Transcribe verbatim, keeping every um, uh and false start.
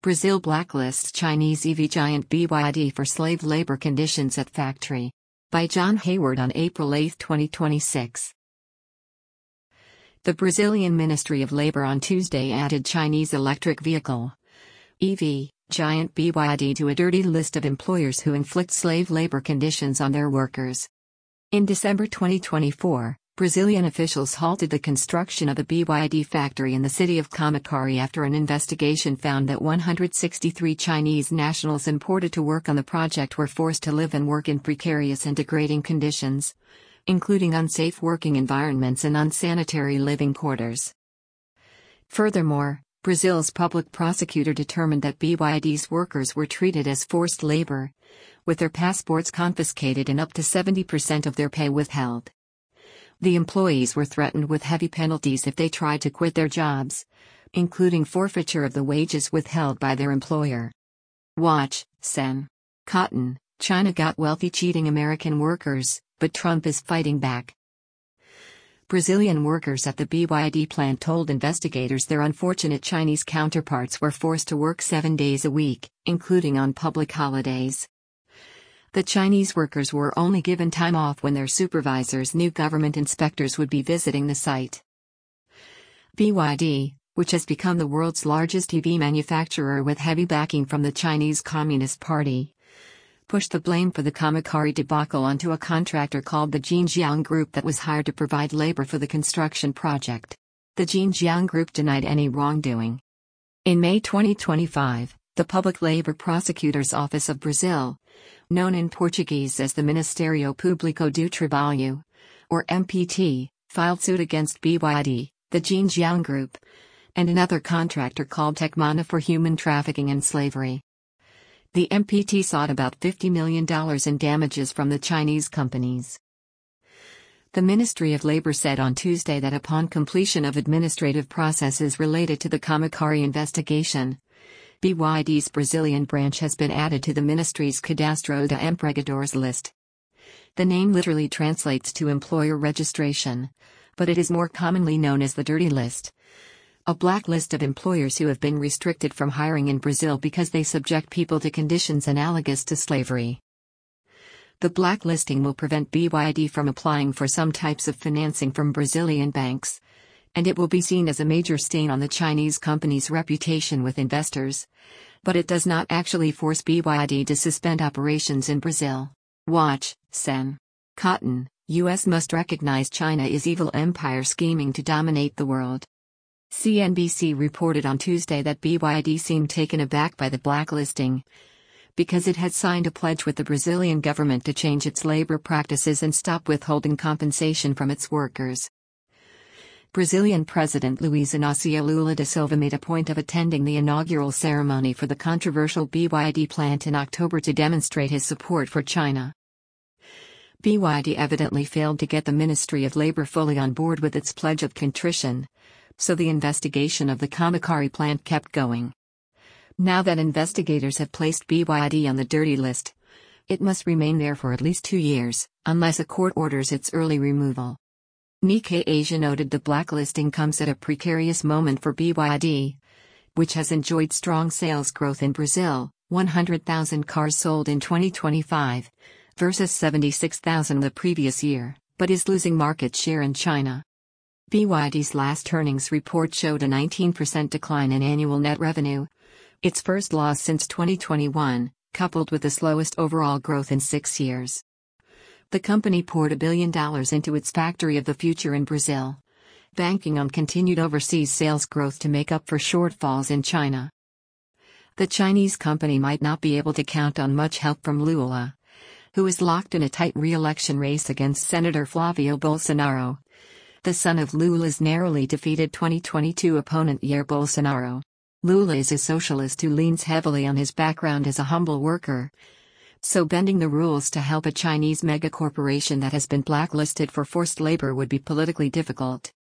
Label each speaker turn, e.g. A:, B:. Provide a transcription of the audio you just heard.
A: Brazil blacklists Chinese E V giant B Y D for slave labor conditions at factory. By John Hayward on April eighth, twenty twenty-six. The Brazilian Ministry of Labor on Tuesday added Chinese electric vehicle E V giant B Y D to a dirty list of employers who inflict slave labor conditions on their workers. In December twenty twenty-four, Brazilian officials halted the construction of a B Y D factory in the city of Camaquari after an investigation found that one hundred sixty-three Chinese nationals imported to work on the project were forced to live and work in precarious and degrading conditions, including unsafe working environments and unsanitary living quarters. Furthermore, Brazil's public prosecutor determined that B Y D's workers were treated as forced labor, with their passports confiscated and up to seventy percent of their pay withheld. The employees were threatened with heavy penalties if they tried to quit their jobs, including forfeiture of the wages withheld by their employer. Watch, Sen. Cotton, China got wealthy cheating American workers, but Trump is fighting back. Brazilian workers at the B Y D plant told investigators their unfortunate Chinese counterparts were forced to work seven days a week, including on public holidays. The Chinese workers were only given time off when their supervisors knew government inspectors would be visiting the site. B Y D, which has become the world's largest E V manufacturer with heavy backing from the Chinese Communist Party, pushed the blame for the Camaquari debacle onto a contractor called the Jinjiang Group that was hired to provide labor for the construction project. The Jinjiang Group denied any wrongdoing. In May twenty twenty-five, the Public Labor Prosecutor's Office of Brazil, known in Portuguese as the Ministério Público do Trabalho, or M P T, filed suit against B Y D, the Jinjiang Group, and another contractor called Tecmana for human trafficking and slavery. The M P T sought about fifty million dollars in damages from the Chinese companies. The Ministry of Labor said on Tuesday that upon completion of administrative processes related to the Camaquari investigation, B Y D's Brazilian branch has been added to the ministry's Cadastro de Empregadores list. The name literally translates to employer registration, but it is more commonly known as the dirty list, a blacklist of employers who have been restricted from hiring in Brazil because they subject people to conditions analogous to slavery. The blacklisting will prevent B Y D from applying for some types of financing from Brazilian banks, and it will be seen as a major stain on the Chinese company's reputation with investors, but it does not actually force B Y D to suspend operations in Brazil. Watch, Sen. Cotton, U S must recognize China is evil empire scheming to dominate the world. C N B C reported on Tuesday that B Y D seemed taken aback by the blacklisting, because it had signed a pledge with the Brazilian government to change its labor practices and stop withholding compensation from its workers. Brazilian President Luiz Inácio Lula da Silva made a point of attending the inaugural ceremony for the controversial B Y D plant in October to demonstrate his support for China. B Y D evidently failed to get the Ministry of Labor fully on board with its pledge of contrition, so the investigation of the Camaquari plant kept going. Now that investigators have placed B Y D on the dirty list, it must remain there for at least two years, unless a court orders its early removal. Nikkei Asia noted the blacklisting comes at a precarious moment for B Y D, which has enjoyed strong sales growth in Brazil, one hundred thousand cars sold in twenty twenty-five, versus seventy-six thousand the previous year, but is losing market share in China. B Y D's last earnings report showed a nineteen percent decline in annual net revenue, its first loss since twenty twenty-one, coupled with the slowest overall growth in six years. The company poured a billion dollars into its factory of the future in Brazil, banking on continued overseas sales growth to make up for shortfalls in China. The Chinese company might not be able to count on much help from Lula, who is locked in a tight re-election race against Senator Flavio Bolsonaro, the son of Lula's narrowly defeated twenty twenty-two opponent Jair Bolsonaro. Lula is a socialist who leans heavily on his background as a humble worker, so bending the rules to help a Chinese megacorporation that has been blacklisted for forced labor would be politically difficult.